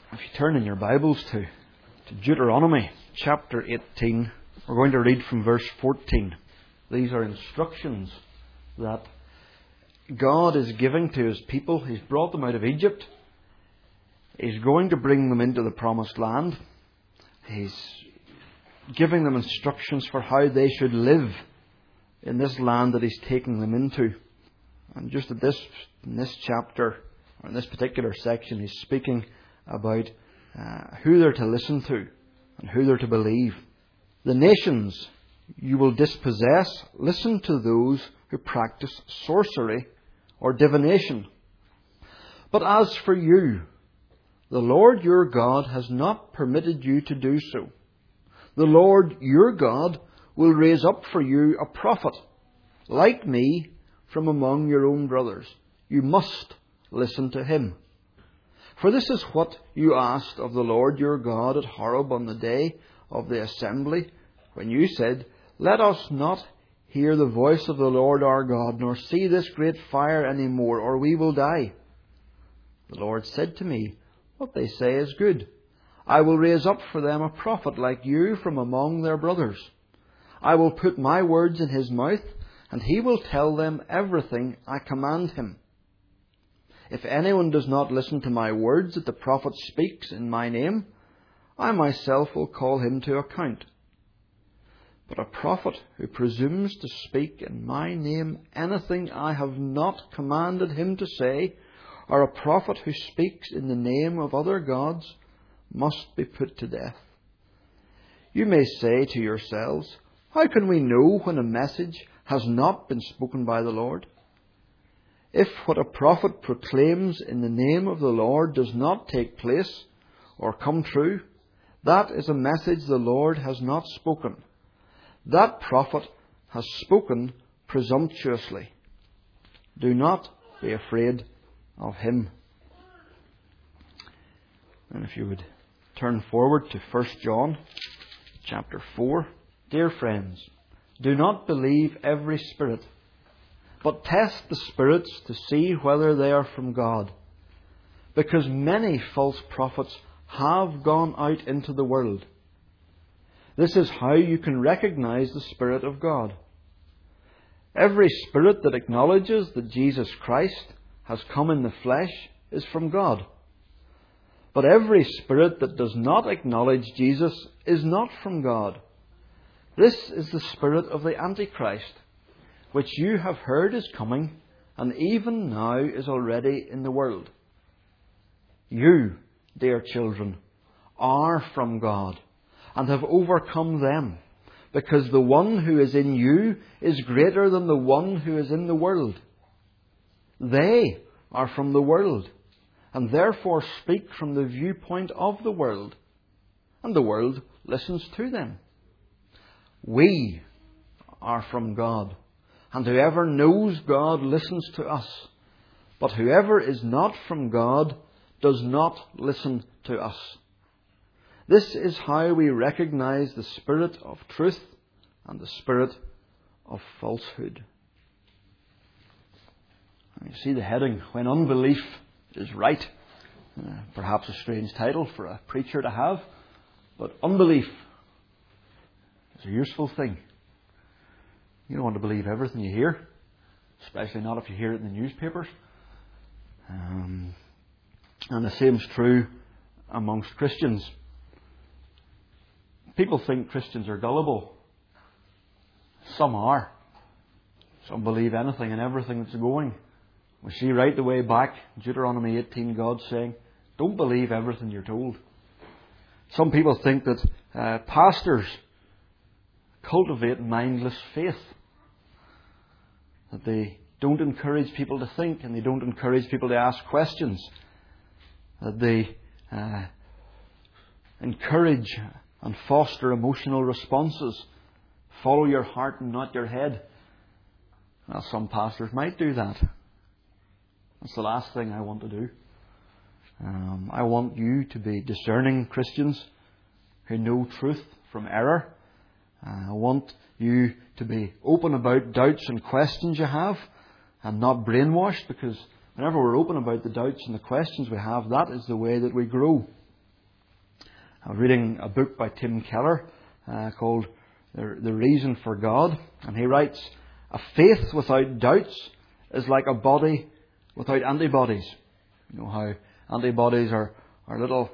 If you turn in your Bibles to Deuteronomy chapter 18, we're going to read from verse 14. These are instructions that God is giving to His people. He's brought them out of Egypt. He's going to bring them into the promised land. He's giving them instructions for how they should live in this land that He's taking them into. And just in this chapter, or in this particular section, He's speaking about who they're to listen to and who they're to believe. The nations you will dispossess, listen to those who practice sorcery or divination. But as for you, the Lord your God has not permitted you to do so. The Lord your God will raise up for you a prophet, like me, from among your own brothers. You must listen to him. For this is what you asked of the Lord your God at Horeb on the day of the assembly, when you said, Let us not hear the voice of the Lord our God, nor see this great fire any more, or we will die. The Lord said to me, What they say is good. I will raise up for them a prophet like you from among their brothers. I will put my words in his mouth, and he will tell them everything I command him. If anyone does not listen to my words that the prophet speaks in my name, I myself will call him to account. But a prophet who presumes to speak in my name anything I have not commanded him to say, or a prophet who speaks in the name of other gods, must be put to death. You may say to yourselves, How can we know when a message has not been spoken by the Lord? If what a prophet proclaims in the name of the Lord does not take place or come true, that is a message the Lord has not spoken. That prophet has spoken presumptuously. Do not be afraid of him. And if you would turn forward to 1 John chapter 4. Dear friends, do not believe every spirit, but test the spirits to see whether they are from God. Because many false prophets have gone out into the world. This is how you can recognize the Spirit of God. Every spirit that acknowledges that Jesus Christ has come in the flesh is from God. But every spirit that does not acknowledge Jesus is not from God. This is the spirit of the Antichrist, which you have heard is coming, and even now is already in the world. You, dear children, are from God, and have overcome them, because the one who is in you is greater than the one who is in the world. They are from the world, and therefore speak from the viewpoint of the world, and the world listens to them. We are from God, and whoever knows God listens to us. But whoever is not from God does not listen to us. This is how we recognize the spirit of truth and the spirit of falsehood. And you see the heading, When Unbelief is Right. Perhaps a strange title for a preacher to have, but unbelief is a useful thing. You don't want to believe everything you hear, especially not if you hear it in the newspapers. And the same is true amongst Christians. People think Christians are gullible. Some are. Some believe anything and everything that's going. We see right the way back, Deuteronomy 18, God saying, Don't believe everything you're told. Some people think that pastors cultivate mindless faith. That they don't encourage people to think, and they don't encourage people to ask questions. That they encourage and foster emotional responses. Follow your heart and not your head. Well, some pastors might do that. That's the last thing I want to do. I want you to be discerning Christians who know truth from error. I want you to be open about doubts and questions you have, and not brainwashed, because whenever we're open about the doubts and the questions we have, that is the way that we grow. I was reading a book by Tim Keller called The Reason for God, and he writes, "A faith without doubts is like a body without antibodies." You know how antibodies are little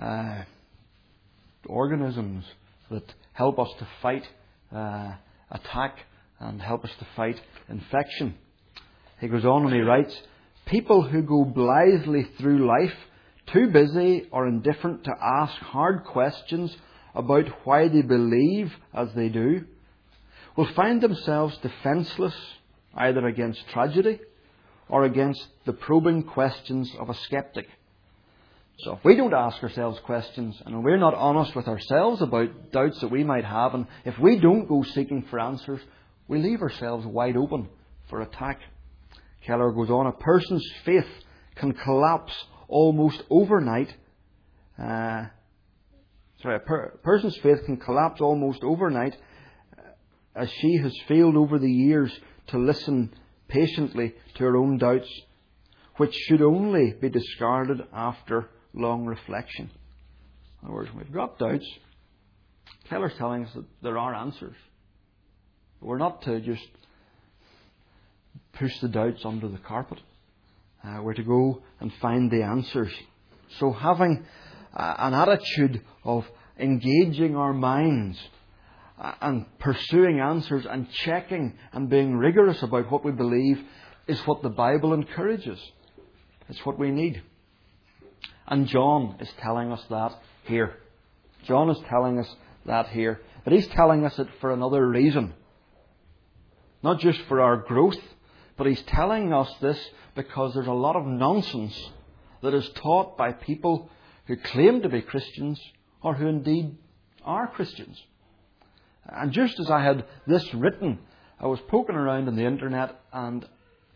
organisms that help us to fight attack and help us to fight infection. He goes on and he writes, "People who go blithely through life, too busy or indifferent to ask hard questions about why they believe as they do, will find themselves defenceless either against tragedy or against the probing questions of a skeptic." So if we don't ask ourselves questions and we're not honest with ourselves about doubts that we might have, and if we don't go seeking for answers, we leave ourselves wide open for attack. Keller goes on, "A person's faith can collapse almost overnight. A person's faith can collapse almost overnight as she has failed over the years to listen patiently to her own doubts, which should only be discarded after long reflection." In other words, when we've got doubts, Keller's telling us that there are answers. We're not to just push the doubts under the carpet. We're to go and find the answers. So having an attitude of engaging our minds and pursuing answers and checking and being rigorous about what we believe is what the Bible encourages. It's what we need. And John is telling us that here. John is telling us that here. But he's telling us it for another reason. Not just for our growth, but he's telling us this because there's a lot of nonsense that is taught by people who claim to be Christians or who indeed are Christians. And just as I had this written, I was poking around on the internet and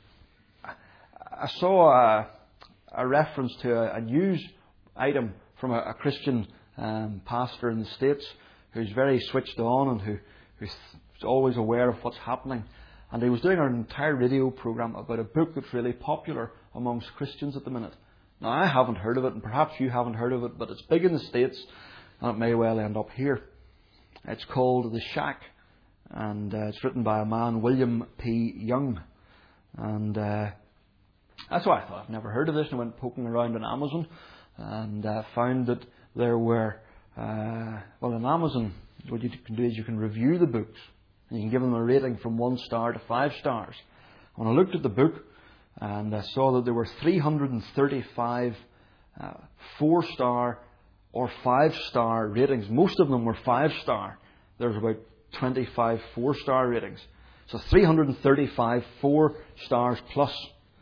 I saw a reference to a news item from a Christian pastor in the States who's very switched on and who's always aware of what's happening. And he was doing an entire radio program about a book that's really popular amongst Christians at the minute. Now, I haven't heard of it, and perhaps you haven't heard of it, but it's big in the States, and it may well end up here. It's called The Shack, and it's written by a man, William P. Young. And that's why I thought, I've never heard of this, and I went poking around on Amazon, and found that there were, on Amazon, what you can do is you can review the books. And you can give them a rating from 1 star to 5 stars. When I looked at the book and I saw that there were 335 4-star or 5-star ratings. Most of them were 5-star. There's about 25 4-star ratings. So 335 4 stars plus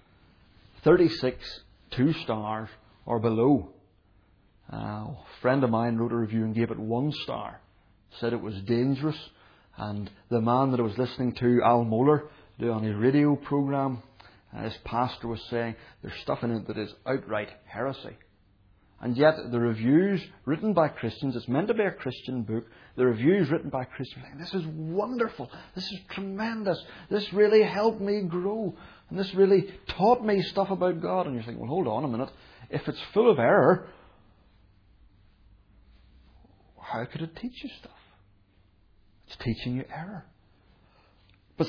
36 2 stars or below. A friend of mine wrote a review and gave it 1 star. Said it was dangerous. And the man that I was listening to, Al Mohler, on his radio program, his pastor was saying there's stuff in it that is outright heresy. And yet the reviews written by Christians, it's meant to be a Christian book, the reviews written by Christians, like, this is wonderful, this is tremendous, this really helped me grow, and this really taught me stuff about God. And you're thinking, well, hold on a minute, if it's full of error, how could it teach you stuff? It's teaching you error. But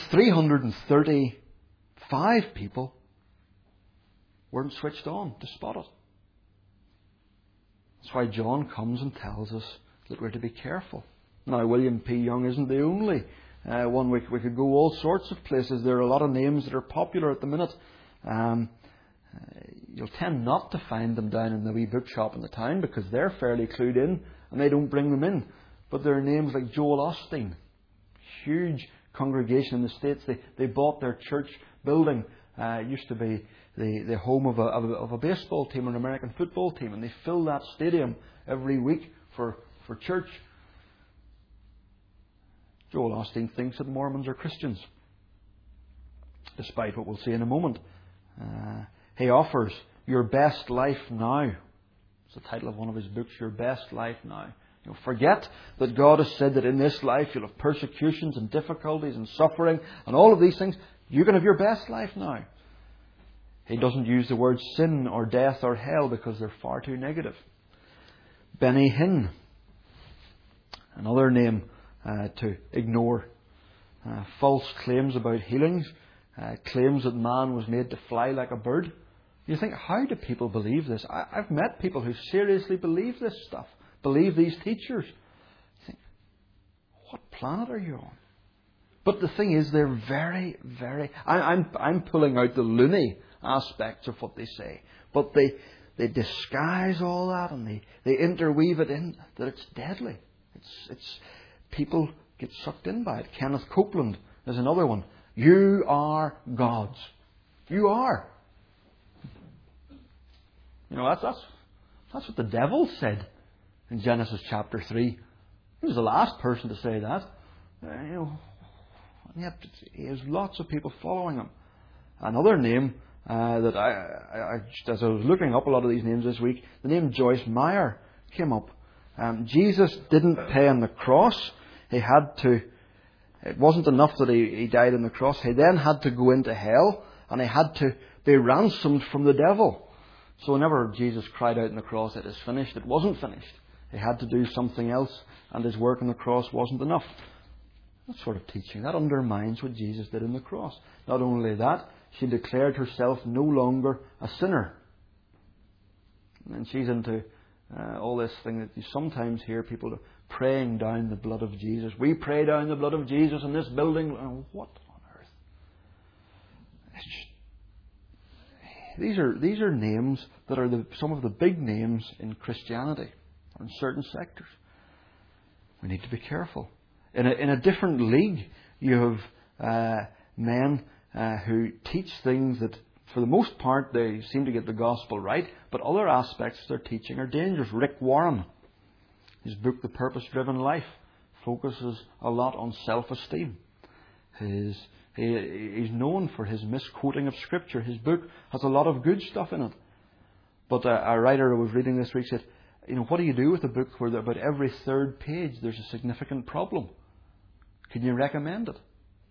335 people weren't switched on to spot it. That's why John comes and tells us that we're to be careful. Now, William P. Young isn't the only one. We could go all sorts of places. There are a lot of names that are popular at the minute. You'll tend not to find them down in the wee bookshop in the town because they're fairly clued in and they don't bring them in. But there are names like Joel Osteen, huge congregation in the States. They bought their church building. It used to be the home of a baseball team or an American football team, and they fill that stadium every week for church. Joel Osteen thinks that Mormons are Christians, despite what we'll see in a moment. He offers Your Best Life Now. It's the title of one of his books, Your Best Life Now. You know, forget that God has said that in this life you'll have persecutions and difficulties and suffering and all of these things. You can have your best life now. He doesn't use the words sin or death or hell because they're far too negative. Benny Hinn Another name to ignore. False claims about healings. Claims that man was made to fly like a bird. You think, how do people believe this? I've met people who seriously believe this stuff. Believe these teachers. You think, what planet are you on? But the thing is, they're very, very... I'm pulling out the loony aspects of what they say. But they disguise all that and they interweave it in that it's deadly. It's people get sucked in by it. Kenneth Copeland is another one. You are gods. You are. You know, that's what the devil said in Genesis chapter 3. He was the last person to say that. And yet he has lots of people following him. Another name that as I was looking up a lot of these names this week, the name Joyce Meyer came up. Jesus didn't pay on the cross. He had to. It wasn't enough that he died on the cross. He then had to go into hell, and he had to be ransomed from the devil. So whenever Jesus cried out on the cross, "It is finished," it wasn't finished. He had to do something else, and his work on the cross wasn't enough. That sort of teaching, that undermines what Jesus did on the cross. Not only that, she declared herself no longer a sinner. And she's into all this thing that you sometimes hear people praying down the blood of Jesus. We pray down the blood of Jesus in this building. What on earth? These are names that are some of the big names in Christianity or in certain sectors. We need to be careful. In a different league, you have men who teach things that, for the most part, they seem to get the gospel right, but other aspects of their teaching are dangerous. Rick Warren, his book, The Purpose-Driven Life, focuses a lot on self-esteem. He's known for his misquoting of Scripture. His book has a lot of good stuff in it. But a writer I was reading this week said, what do you do with a book where about every third page there's a significant problem? Can you recommend it?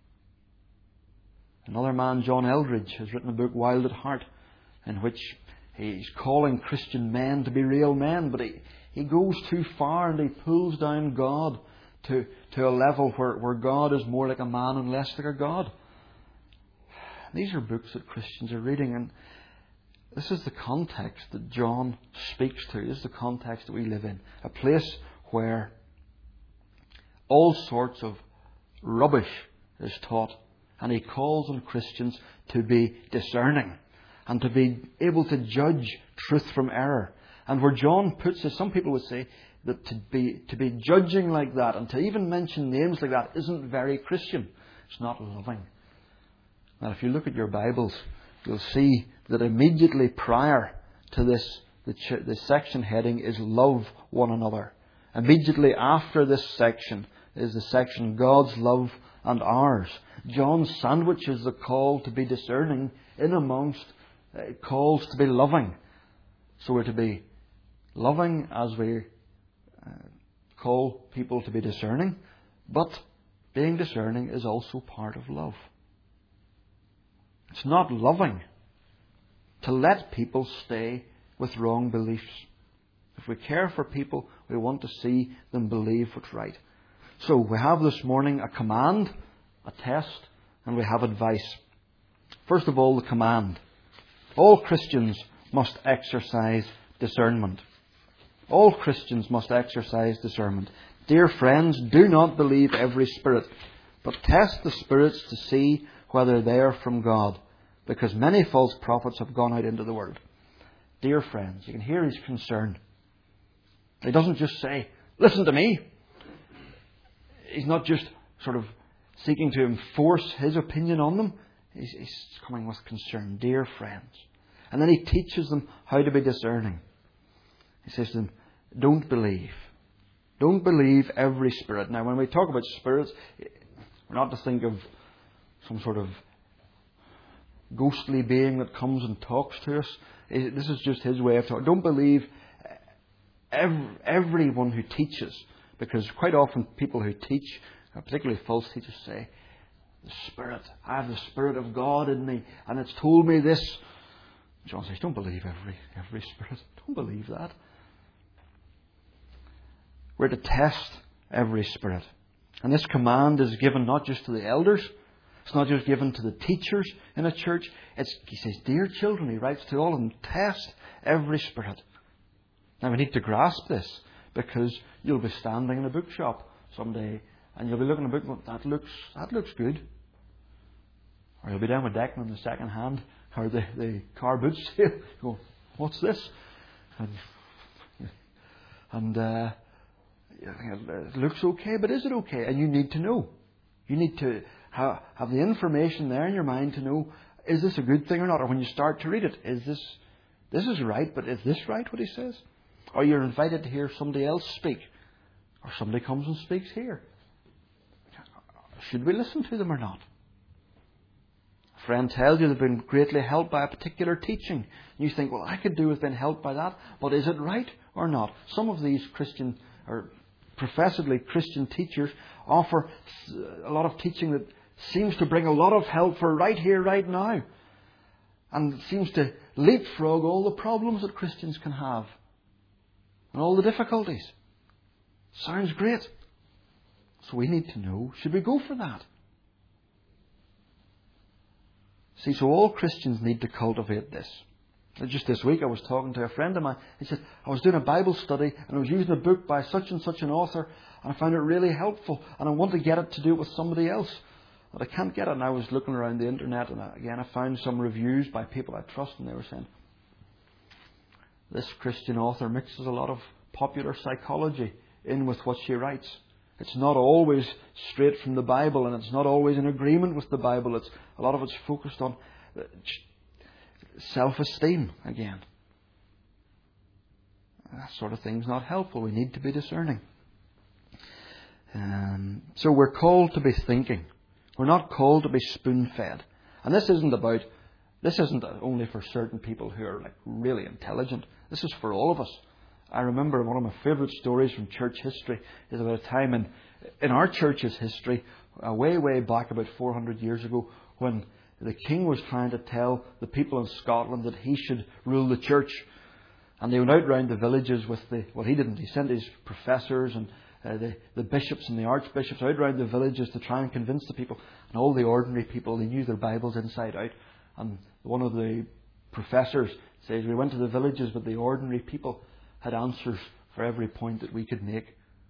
Another man, John Eldridge, has written a book, Wild at Heart, in which he's calling Christian men to be real men, but he goes too far and he pulls down God to a level where God is more like a man and less like a God. These are books that Christians are reading, and this is the context that John speaks to. This is the context that we live in. A place where all sorts of rubbish is taught, and he calls on Christians to be discerning and to be able to judge truth from error. And where John puts it, some people would say that to be judging like that and to even mention names like that isn't very Christian. It's not loving. Now, if you look at your Bibles, you'll see that immediately prior to this, the section heading is love one another. Immediately after this section is the section God's love and ours. John sandwiches the call to be discerning in amongst calls to be loving. So we're to be loving as we call people to be discerning, but being discerning is also part of love. It's not loving to let people stay with wrong beliefs. If we care for people, we want to see them believe what's right. So we have this morning a command, a test, and we have advice. First of all, the command. All Christians must exercise discernment. All Christians must exercise discernment. Dear friends, do not believe every spirit, but test the spirits to see whether they are from God, because many false prophets have gone out into the world. Dear friends, you can hear his concern. He doesn't just say, listen to me. He's not just sort of seeking to enforce his opinion on them. He's coming with concern. Dear friends. And then he teaches them how to be discerning. He says to them, don't believe. Don't believe every spirit. Now, when we talk about spirits, we're not to think of some sort of ghostly being that comes and talks to us. This is just his way of talking. Don't believe everyone who teaches. Because quite often people who teach, particularly false teachers, say, the Spirit, I have the Spirit of God in me, and it's told me this. John says, don't believe every spirit. Don't believe that. We're to test every spirit. And this command is given not just to the elders. It's not just given to the teachers in a church. He says, dear children, he writes to all of them, test every spirit. Now we need to grasp this, because you'll be standing in a bookshop someday and you'll be looking at a book and going, that looks good. Or you'll be down with Declan in the second hand, or the car boot sale. You go, what's this? And it looks okay, but is it okay? And you need to know. You need to have the information there in your mind to know, is this a good thing or not? Or when you start to read it, this is right, but is this right, what he says? Or you're invited to hear somebody else speak. Or somebody comes and speaks here. Should we listen to them or not? A friend tells you they've been greatly helped by a particular teaching. You think, well, I could do with being helped by that, but is it right or not? Some of these Christian or professedly Christian teachers offer a lot of teaching that seems to bring a lot of help for right here, right now. And seems to leapfrog all the problems that Christians can have. And all the difficulties. Sounds great. So we need to know, should we go for that? See, so all Christians need to cultivate this. Just this week I was talking to a friend of mine. He said, I was doing a Bible study and I was using a book by such and such an author and I found it really helpful and I want to get it to do it with somebody else. But I can't get it. And I was looking around the internet and again I found some reviews by people I trust and they were saying, this Christian author mixes a lot of popular psychology in with what she writes. It's not always straight from the Bible and it's not always in agreement with the Bible. A lot of it's focused on self-esteem again. That sort of thing's not helpful. We need to be discerning. So we're called to be thinking. We're not called to be spoon-fed. And this isn't only for certain people who are really intelligent. This is for all of us. I remember one of my favourite stories from church history is about a time in our church's history, way back about 400 years ago, when the king was trying to tell the people in Scotland that he should rule the church. And they went out round the villages with he didn't. He sent his professors and the bishops and the archbishops out round the villages to try and convince the people. And all the ordinary people, they knew their Bibles inside out. And one of the professors says, we went to the villages, but the ordinary people had answers for every point that we could make.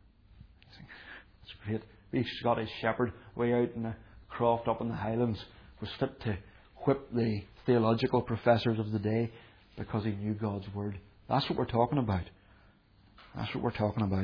That's great. The Scottish shepherd way out in the croft up in the Highlands was fit to whip the theological professors of the day because he knew God's Word. That's what we're talking about. That's what we're talking about.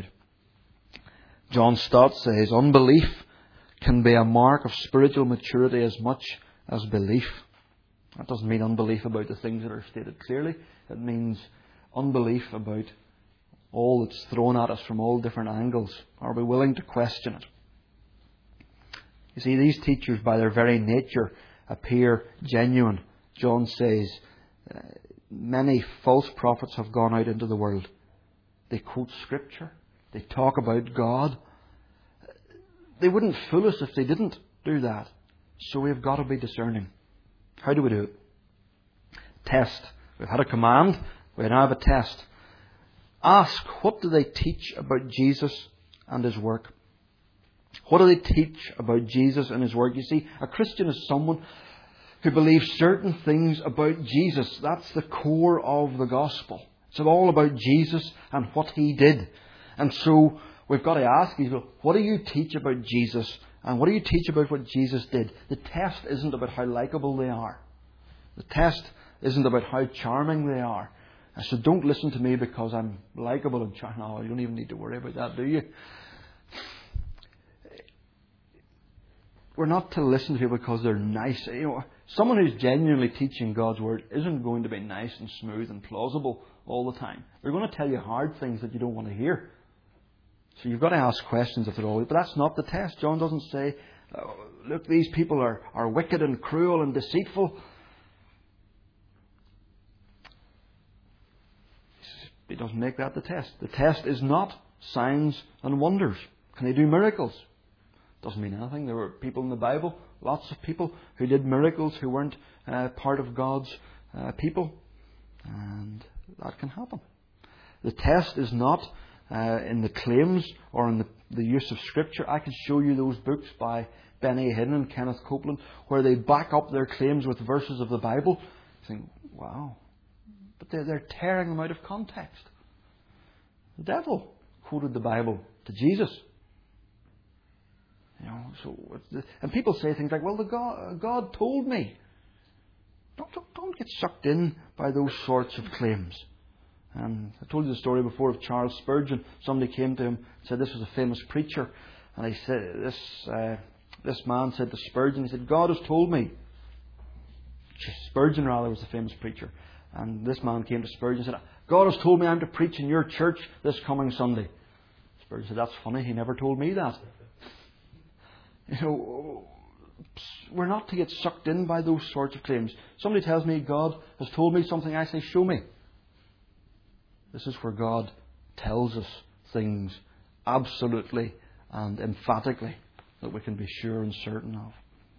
John Stott says, unbelief can be a mark of spiritual maturity as much as belief. That doesn't mean unbelief about the things that are stated clearly. It means unbelief about all that's thrown at us from all different angles. Are we willing to question it? You see, these teachers by their very nature appear genuine. John says, many false prophets have gone out into the world. They quote Scripture. They talk about God. They wouldn't fool us if they didn't do that. So we've got to be discerning. How do we do it? Test. We've had a command. We now have a test. Ask, what do they teach about Jesus and His work? What do they teach about Jesus and His work? You see, a Christian is someone who believes certain things about Jesus. That's the core of the gospel. It's all about Jesus and what He did. And so we've got to ask, what do you teach about Jesus? And what do you teach about what Jesus did? The test isn't about how likeable they are. The test isn't about how charming they are. So don't listen to me because I'm likeable and charming. No, you don't even need to worry about that, do you? We're not to listen to people because they're nice. Someone who's genuinely teaching God's Word isn't going to be nice and smooth and plausible all the time. They're going to tell you hard things that you don't want to hear. So you've got to ask questions if they're always. But that's not the test. John doesn't say, look, these people are wicked and cruel and deceitful. He doesn't make that the test. The test is not signs and wonders. Can they do miracles? Doesn't mean anything. There were people in the Bible, lots of people who did miracles who weren't part of God's people. And that can happen. The test is not in the claims or in the the use of Scripture. I can show you those books by Benny Hinn and Kenneth Copeland where they back up their claims with verses of the Bible. You think, wow. But they're tearing them out of context. The devil quoted the Bible to Jesus. And people say things like, well, God told me. Don't get sucked in by those sorts of claims. I told you the story before of Charles Spurgeon. Somebody came to him and said this was a famous preacher. And he said, this man said to Spurgeon, he said, God has told me. Spurgeon rather was a famous preacher. And this man came to Spurgeon and said, God has told me I'm to preach in your church this coming Sunday. Spurgeon said, that's funny, he never told me that. We're not to get sucked in by those sorts of claims. Somebody tells me God has told me something, I say, show me. This is where God tells us things absolutely and emphatically that we can be sure and certain of.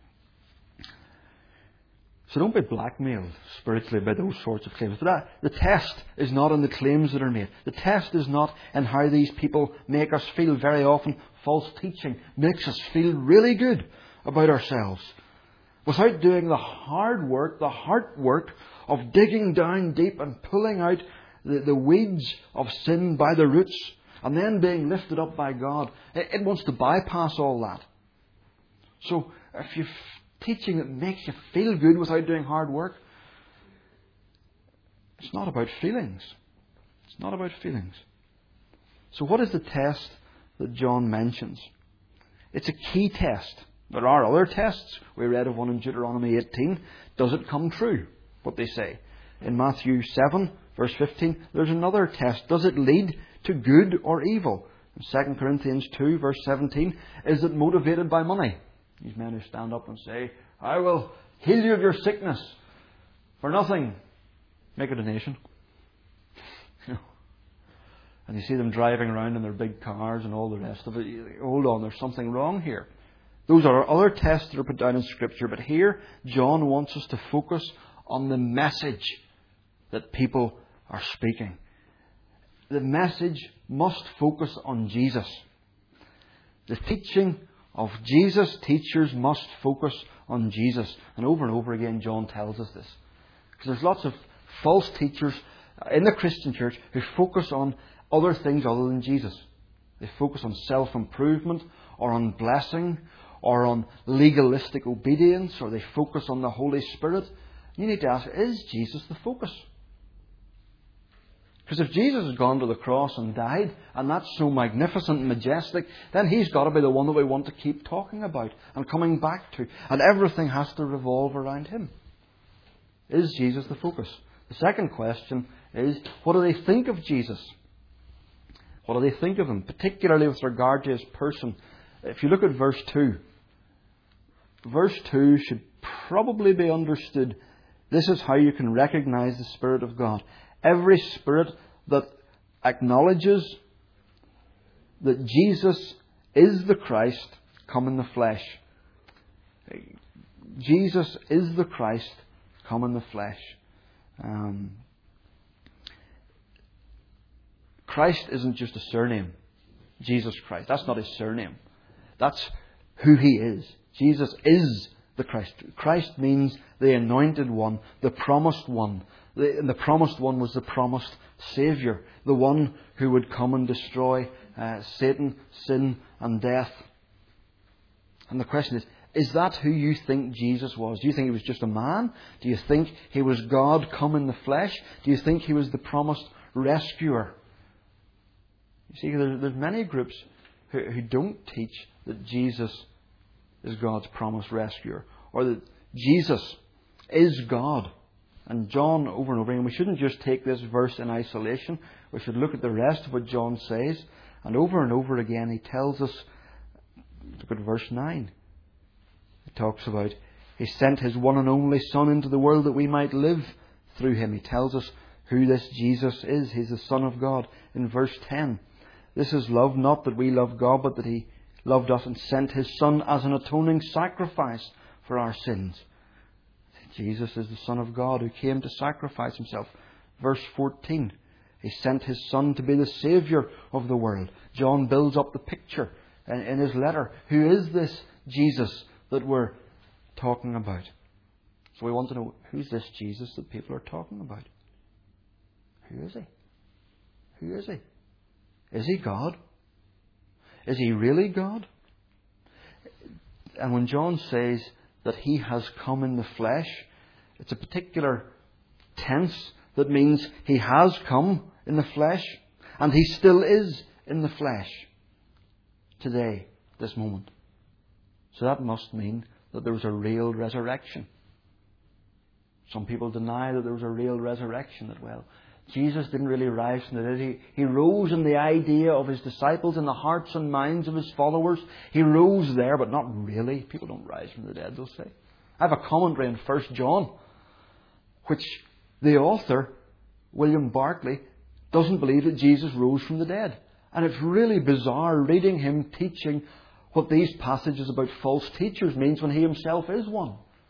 So don't be blackmailed spiritually by those sorts of claims. But the test is not in the claims that are made. The test is not in how these people make us feel. Very often, false teaching makes us feel really good about ourselves without doing the hard work, the heart work of digging down deep and pulling out the weeds of sin by the roots and then being lifted up by God. It wants to bypass all that. So if you've teaching that makes you feel good without doing hard work, it's not about feelings. It's not about feelings. So what is the test that John mentions? It's a key test. There are other tests. We read of one in Deuteronomy 18. Does it come true, what they say? In Matthew 7, verse 15, there's another test. Does it lead to good or evil? In 2 Corinthians 2, verse 17, is it motivated by money? These men who stand up and say, I will heal you of your sickness for nothing. Make a donation. And you see them driving around in their big cars and all the rest of it. Hold on, there's something wrong here. Those are other tests that are put down in Scripture. But here, John wants us to focus on the message that people are speaking. The message must focus on Jesus. The teaching of Jesus, teachers must focus on Jesus. And over again, John tells us this. Because there's lots of false teachers in the Christian church who focus on other things other than Jesus. They focus on self-improvement, or on blessing, or on legalistic obedience, or they focus on the Holy Spirit. You need to ask, is Jesus the focus? Because if Jesus has gone to the cross and died, and that's so magnificent and majestic, then He's got to be the one that we want to keep talking about and coming back to. And everything has to revolve around Him. Is Jesus the focus? The second question is, what do they think of Jesus? What do they think of Him? Particularly with regard to His person. If you look at verse 2, verse 2 should probably be understood. This is how you can recognize the Spirit of God. Every spirit that acknowledges that Jesus is the Christ come in the flesh. Jesus is the Christ come in the flesh. Christ isn't just a surname. Jesus Christ. That's not His surname. That's who He is. Jesus is the Christ. Christ means the anointed one, the promised one. The promised one was the promised Saviour, the one who would come and destroy Satan, sin and death. And the question is that who you think Jesus was? Do you think He was just a man? Do you think He was God come in the flesh? Do you think He was the promised rescuer? You see, there's many groups who don't teach that Jesus is God's promised rescuer, or that Jesus is God. And John, over and over again, we shouldn't just take this verse in isolation. We should look at the rest of what John says. And over again, he tells us, look at verse 9. It talks about, He sent His one and only Son into the world that we might live through Him. He tells us who this Jesus is. He's the Son of God. In verse 10, this is love, not that we love God, but that He loved us and sent His Son as an atoning sacrifice for our sins. Jesus is the Son of God who came to sacrifice Himself. Verse 14, He sent His Son to be the Saviour of the world. John builds up the picture in his letter. Who is this Jesus that we're talking about? So we want to know, who's this Jesus that people are talking about? Who is He? Who is He? Is He God? Is He really God? And when John says that He has come in the flesh, it's a particular tense that means He has come in the flesh and He still is in the flesh today, this moment. So that must mean that there was a real resurrection. Some people deny that there was a real resurrection, that, well, Jesus didn't really rise from the dead. He rose in the idea of His disciples, in the hearts and minds of His followers. He rose there, but not really. People don't rise from the dead, they'll say. I have a commentary in 1 John, which the author, William Barclay, doesn't believe that Jesus rose from the dead. And it's really bizarre reading him teaching what these passages about false teachers means when he himself is one.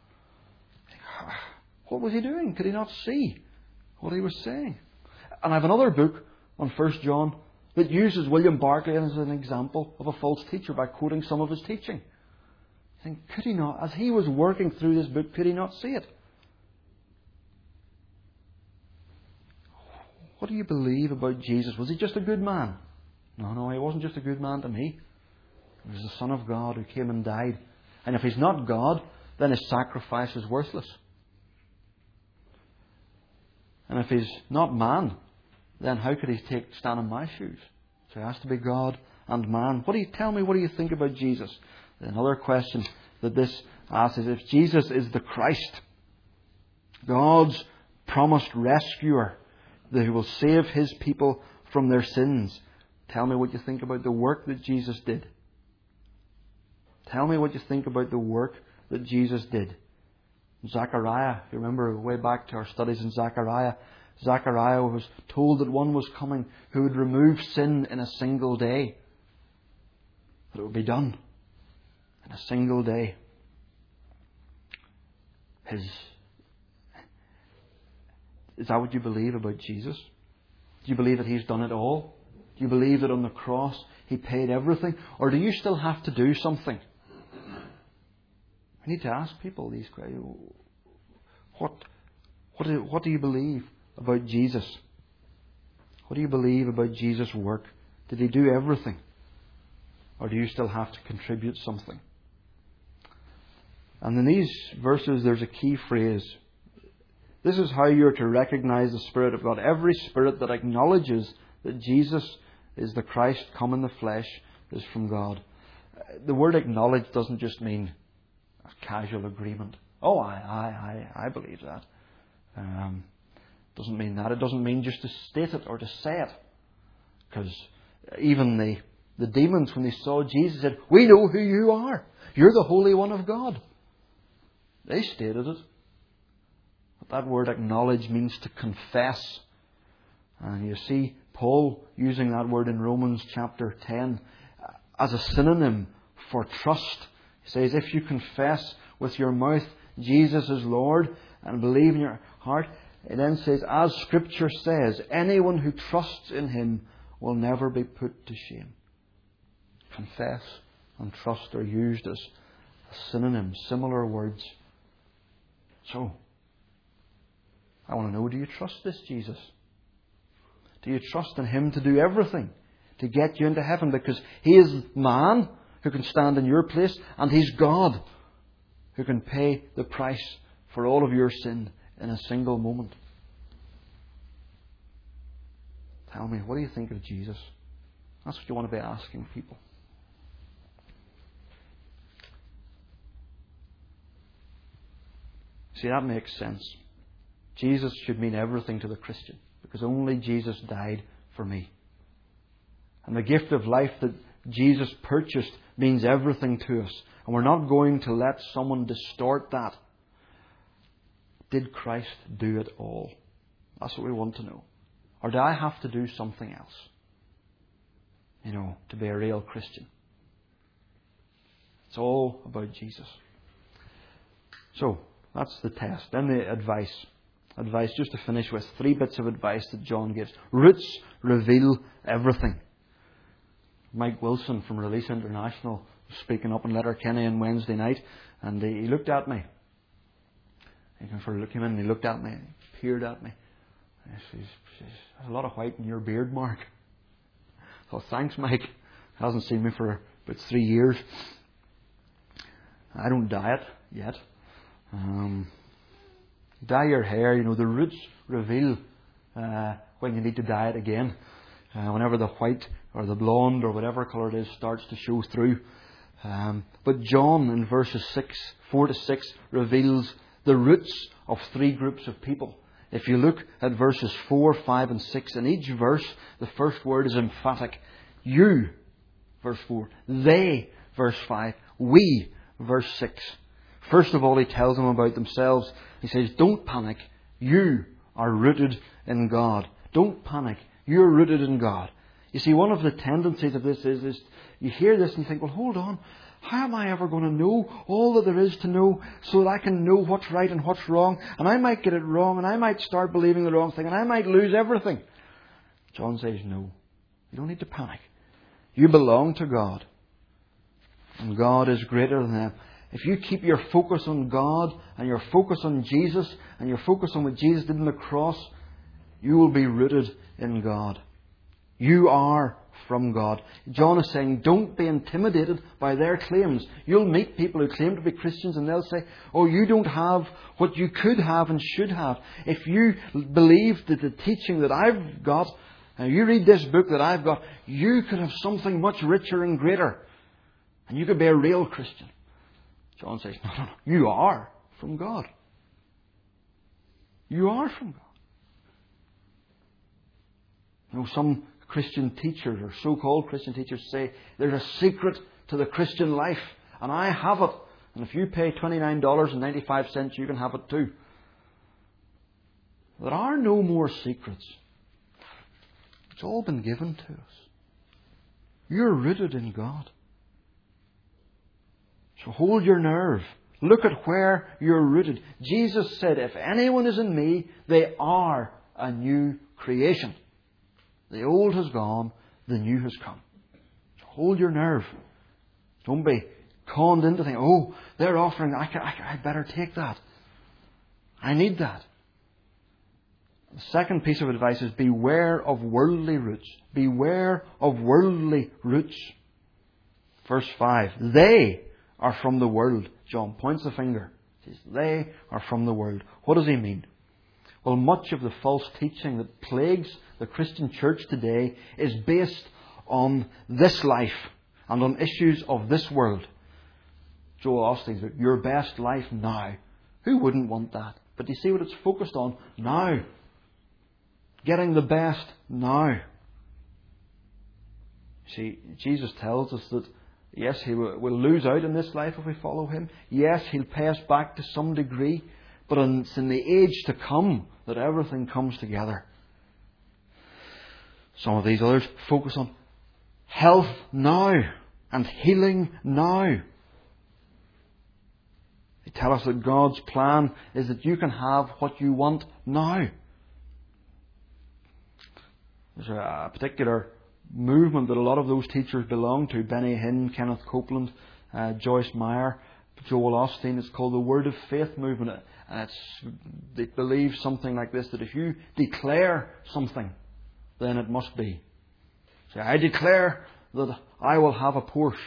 What was he doing? Could he not see what he was saying? And I have another book on 1 John that uses William Barclay as an example of a false teacher by quoting some of his teaching. I think, could he not, as he was working through this book, could he not see it? What do you believe about Jesus? Was He just a good man? No, He wasn't just a good man to me. He was the Son of God who came and died. And if He's not God, then His sacrifice is worthless. And if He's not man, then how could He stand in my shoes? So He has to be God and man. Tell me, what do you think about Jesus? Another question that this asks is, if Jesus is the Christ, God's promised rescuer, who will save His people from their sins, tell me what you think about the work that Jesus did. Tell me what you think about the work that Jesus did. Zechariah, you remember way back to our studies in Zechariah, Zechariah was told that one was coming who would remove sin in a single day. That it would be done in a single day. Is that what you believe about Jesus? Do you believe that He's done it all? Do you believe that on the cross He paid everything? Or do you still have to do something? I need to ask people these questions. What do you believe about Jesus? What do you believe about Jesus' work? Did He do everything? Or do you still have to contribute something? And in these verses there's a key phrase. This is how you're to recognize the Spirit of God. Every spirit that acknowledges that Jesus is the Christ come in the flesh is from God. The word acknowledge doesn't just mean a casual agreement. Oh, I believe that. Doesn't mean that. It doesn't mean just to state it or to say it. Because even the demons, when they saw Jesus, said, "We know who you are. You're the Holy One of God." They stated it. But that word acknowledge means to confess. And you see Paul using that word in Romans chapter 10 as a synonym for trust. He says, if you confess with your mouth Jesus is Lord and believe in your heart, it then says, as Scripture says, anyone who trusts in Him will never be put to shame. Confess and trust are used as synonyms, similar words. So, I want to know, do you trust this Jesus? Do you trust in Him to do everything to get you into heaven? Because He is man who can stand in your place, and He's God who can pay the price for all of your sin in a single moment. Tell me, what do you think of Jesus? That's what you want to be asking people. See, that makes sense. Jesus should mean everything to the Christian, because only Jesus died for me. And the gift of life that Jesus purchased means everything to us. And we're not going to let someone distort that. Did Christ do it all? That's what we want to know. Or do I have to do something else? To be a real Christian. It's all about Jesus. So, that's the test. Then the advice. advice, just to finish with, 3 bits of advice that John gives. Roots reveal everything. Mike Wilson from Release International was speaking up in Letterkenny on Wednesday night, and he looked at me. He came in and he looked at me, and he peered at me. He says, "There's a lot of white in your beard, Mark." I thought, "Thanks, Mike." Hasn't seen me for about 3 years. I don't dye it yet. Dye your hair. The roots reveal when you need to dye it again. Whenever the white or the blonde or whatever colour it is starts to show through. But John in verses 4 to 6 reveals the roots of 3 groups of people. If you look at verses 4, 5 and 6, in each verse the first word is emphatic. You, verse 4. They, verse 5. We, verse 6. First of all, he tells them about themselves. He says, "Don't panic. You are rooted in God." Don't panic. You're rooted in God. You see, one of the tendencies of this is you hear this and you think, well, hold on. How am I ever going to know all that there is to know so that I can know what's right and what's wrong? And I might get it wrong, and I might start believing the wrong thing, and I might lose everything. John says, no. You don't need to panic. You belong to God. And God is greater than them. If you keep your focus on God, and your focus on Jesus, and your focus on what Jesus did on the cross, you will be rooted in God. You are from God. John is saying, don't be intimidated by their claims. You'll meet people who claim to be Christians and they'll say, oh, you don't have what you could have and should have. If you believe that the teaching that I've got, and you read this book that I've got, you could have something much richer and greater. And you could be a real Christian. John says, no. You are from God. You are from God. Some Christian teachers or so-called Christian teachers say there's a secret to the Christian life, and I have it. And if you pay $29.95, you can have it too. There are no more secrets. It's all been given to us. You're rooted in God. So hold your nerve. Look at where you're rooted. Jesus said, if anyone is in me, they are a new creation. The old has gone, the new has come. So hold your nerve. Don't be conned into thinking, oh, they're offering, I better take that. I need that. The second piece of advice is beware of worldly roots. Beware of worldly roots. Verse 5. They are from the world. John points the finger. He says, they are from the world. What does he mean? Well, much of the false teaching that plagues the Christian church today is based on this life and on issues of this world. Joel Osteen's book, Your Best Life Now. Who wouldn't want that? But you see what it's focused on? Now. Getting the best now. See, Jesus tells us that yes, He will lose out in this life if we follow Him. Yes, He'll pay us back to some degree. But it's in the age to come that everything comes together. Some of these others focus on health now and healing now. They tell us that God's plan is that you can have what you want now. There's a particular movement that a lot of those teachers belong to. Benny Hinn, Kenneth Copeland, Joyce Meyer, Joel Osteen. It's called the Word of Faith movement. And they believe something like this, that if you declare something, then it must be. Say, I declare that I will have a Porsche.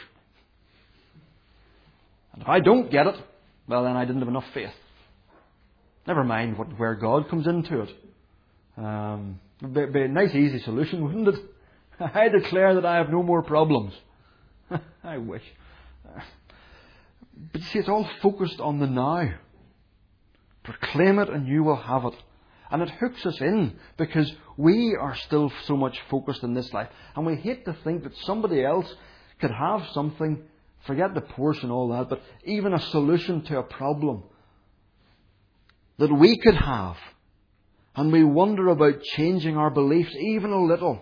And if I don't get it, well, then I didn't have enough faith. Never mind where God comes into it. It'd be a nice, easy solution, wouldn't it? I declare that I have no more problems. I wish. But you see, it's all focused on the now. Proclaim it and you will have it. And it hooks us in because we are still so much focused in this life. And we hate to think that somebody else could have something, forget the Porsche and all that, but even a solution to a problem that we could have. And we wonder about changing our beliefs even a little.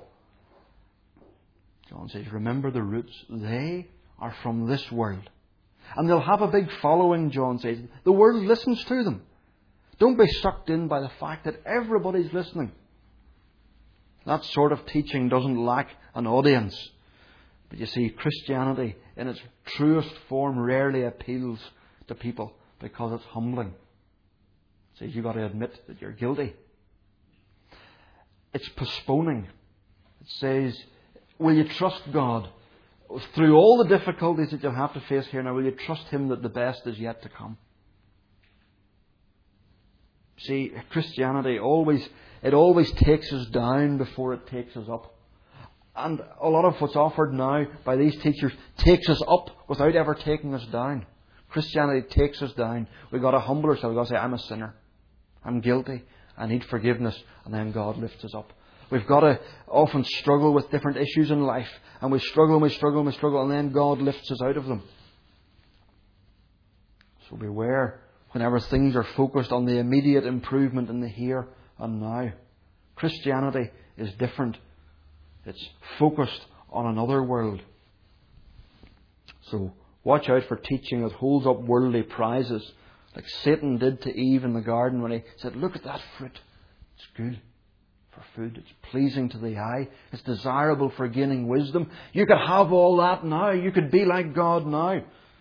John says, remember the roots. They are from this world. And they'll have a big following, John says. The world listens to them. Don't be sucked in by the fact that everybody's listening. That sort of teaching doesn't lack an audience. But you see, Christianity in its truest form rarely appeals to people because it's humbling. It says you've got to admit that you're guilty. It's postponing. It says, will you trust God? Through all the difficulties that you'll have to face here now, will you trust Him that the best is yet to come? See, Christianity always takes us down before it takes us up. And a lot of what's offered now by these teachers takes us up without ever taking us down. Christianity takes us down. We've got to humble ourselves. We've got to say, I'm a sinner. I'm guilty. I need forgiveness. And then God lifts us up. We've got to often struggle with different issues in life. And we struggle and we struggle and we struggle. And then God lifts us out of them. So beware whenever things are focused on the immediate improvement in the here and now. Christianity is different. It's focused on another world. So watch out for teaching that holds up worldly prizes, like Satan did to Eve in the garden when he said, look at that fruit. It's good for food. It's pleasing to the eye. It's desirable for gaining wisdom. You could have all that now. You could be like God now.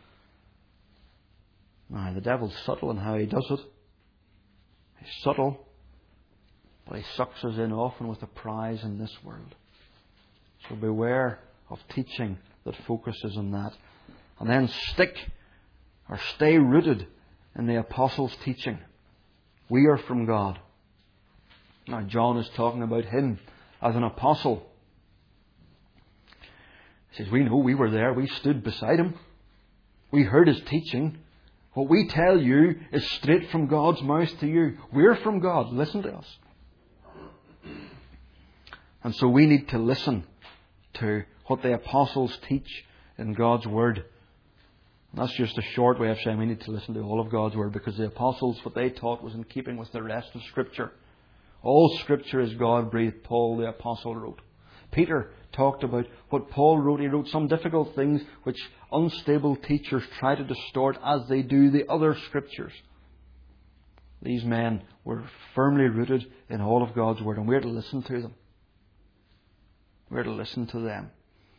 Now, the devil's subtle in how he does it. He's subtle, but he sucks us in often with a prize in this world. So beware of teaching that focuses on that. And then stay rooted in the apostles' teaching. We are from God. Now John is talking about him as an apostle. He says, we know we were there. We stood beside him. We heard his teaching. What we tell you is straight from God's mouth to you. We're from God. Listen to us. And so we need to listen to what the apostles teach in God's Word. And that's just a short way of saying we need to listen to all of God's Word, because the apostles, what they taught was in keeping with the rest of Scripture. All Scripture is God-breathed, Paul the apostle wrote. Peter talked about what Paul wrote. He wrote some difficult things which unstable teachers try to distort as they do the other Scriptures. These men were firmly rooted in all of God's Word, and we're to listen to them. We're to listen to them.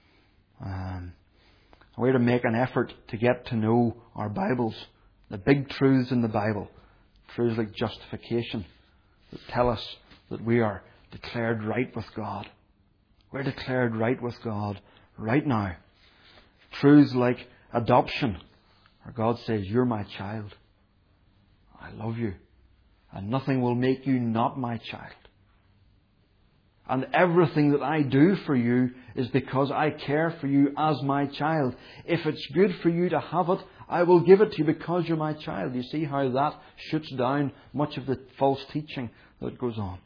We're to make an effort to get to know our Bibles, the big truths in the Bible, truths like justification, that tell us that we are declared right with God. We're declared right with God right now. Truths like adoption, where God says, you're my child. I love you. And nothing will make you not my child. And everything that I do for you is because I care for you as my child. If it's good for you to have it, I will give it to you because you're my child. You see how that shoots down much of the false teaching that goes on.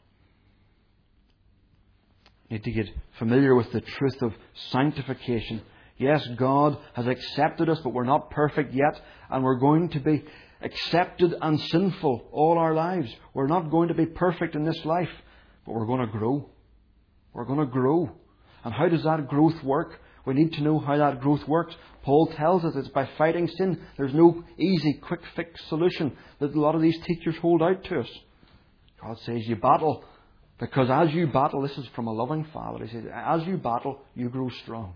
You need to get familiar with the truth of sanctification. Yes, God has accepted us, but we're not perfect yet. And we're going to be accepted and sinful all our lives. We're not going to be perfect in this life, but we're going to grow. We're going to grow. And how does that growth work? We need to know how that growth works. Paul tells us it's by fighting sin. There's no easy, quick fix solution that a lot of these teachers hold out to us. God says you battle, because as you battle, this is from a loving Father. He says, as you battle, you grow strong.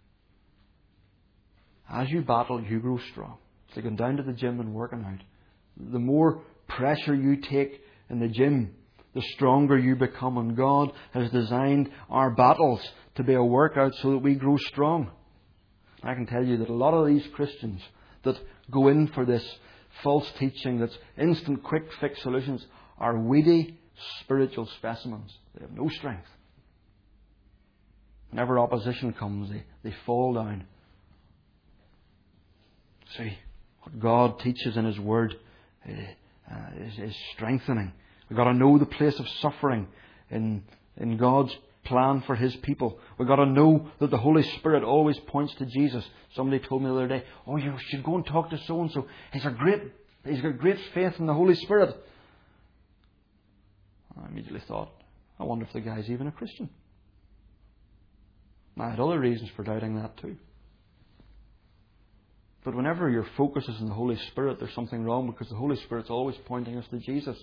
As you battle, you grow strong. It's like going down to the gym and working out. The more pressure you take in the gym, the stronger you become. And God has designed our battles to be a workout so that we grow strong. I can tell you that a lot of these Christians that go in for this false teaching that's instant, quick fix solutions are weedy spiritual specimens. They have no strength. Whenever opposition comes, they fall down. See, what God teaches in His Word is strengthening. We've got to know the place of suffering in God's plan for His people. We've got to know that the Holy Spirit always points to Jesus. Somebody told me the other day, oh, you should go and talk to so-and-so. He's got great faith in the Holy Spirit. I immediately thought, I wonder if the guy's even a Christian. And I had other reasons for doubting that too. But whenever your focus is on the Holy Spirit, there's something wrong, because the Holy Spirit's always pointing us to Jesus.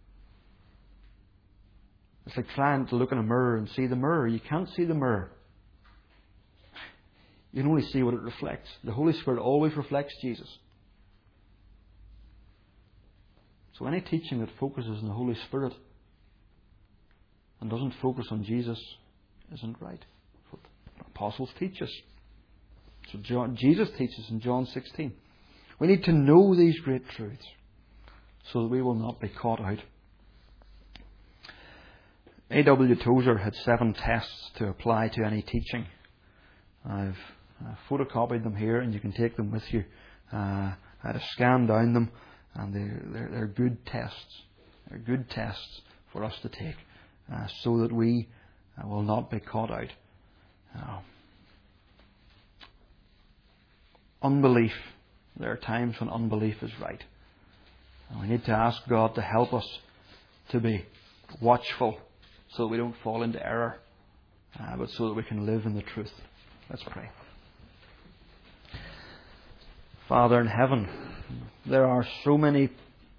It's like trying to look in a mirror and see the mirror. You can't see the mirror. You can only see what it reflects. The Holy Spirit always reflects Jesus. So any teaching that focuses on the Holy Spirit and doesn't focus on Jesus isn't right. That's what the apostles teach us. So Jesus teaches in John 16. We need to know these great truths so that we will not be caught out. A.W. Tozer had 7 tests to apply to any teaching. I've photocopied them here, and you can take them with you. I had to scan down them, and they're good tests. They're good tests for us to take so that we will not be caught out. Unbelief. There are times when unbelief is right. And we need to ask God to help us to be watchful so that we don't fall into error, but so that we can live in the truth. Let's pray. Father in heaven, there are so many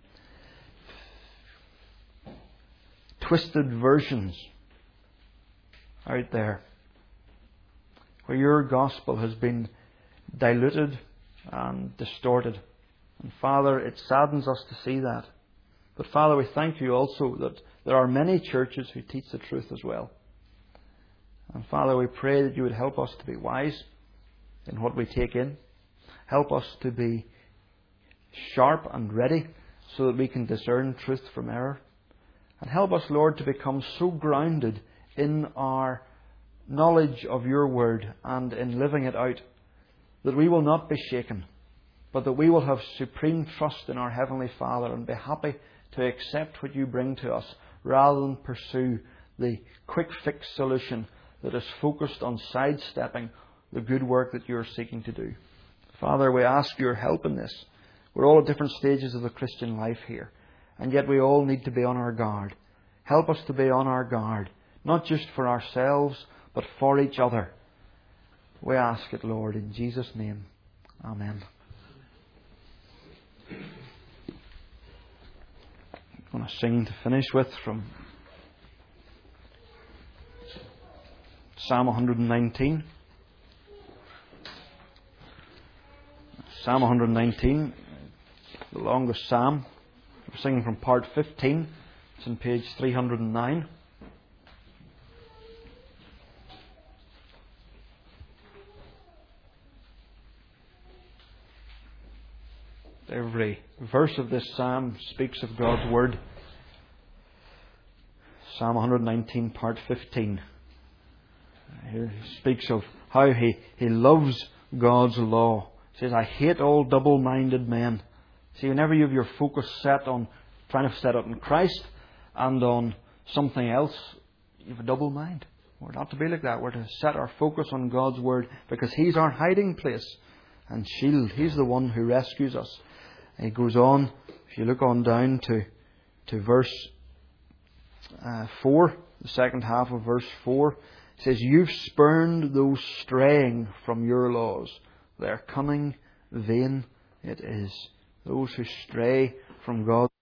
twisted versions out there where your gospel has been diluted and distorted. And Father, it saddens us to see that. But Father, we thank you also that there are many churches who teach the truth as well. And Father, we pray that you would help us to be wise in what we take in. Help us to be sharp and ready so that we can discern truth from error. And help us, Lord, to become so grounded in our knowledge of your word and in living it out that we will not be shaken, but that we will have supreme trust in our Heavenly Father and be happy to accept what you bring to us rather than pursue the quick fix solution that is focused on sidestepping the good work that you are seeking to do. Father, we ask your help in this. We're all at different stages of the Christian life here, and yet we all need to be on our guard. Help us to be on our guard, not just for ourselves, but for each other. We ask it, Lord, in Jesus' name. Amen. I'm going to sing to finish with from Psalm 119. Psalm 119, the longest psalm. We're singing from part 15. It's on page 309. Every verse of this psalm speaks of God's word. Psalm 119, part 15. Here he speaks of how he loves God's law. He says, I hate all double-minded men. See, whenever you have your focus set on trying to set it on Christ and on something else, you have a double mind. We're not to be like that. We're to set our focus on God's word because He's our hiding place and shield. He's the one who rescues us. And he goes on, if you look on down to verse 4, the second half of verse 4, it says, you've spurned those straying from your laws. Their cunning vain it is. Those who stray from God.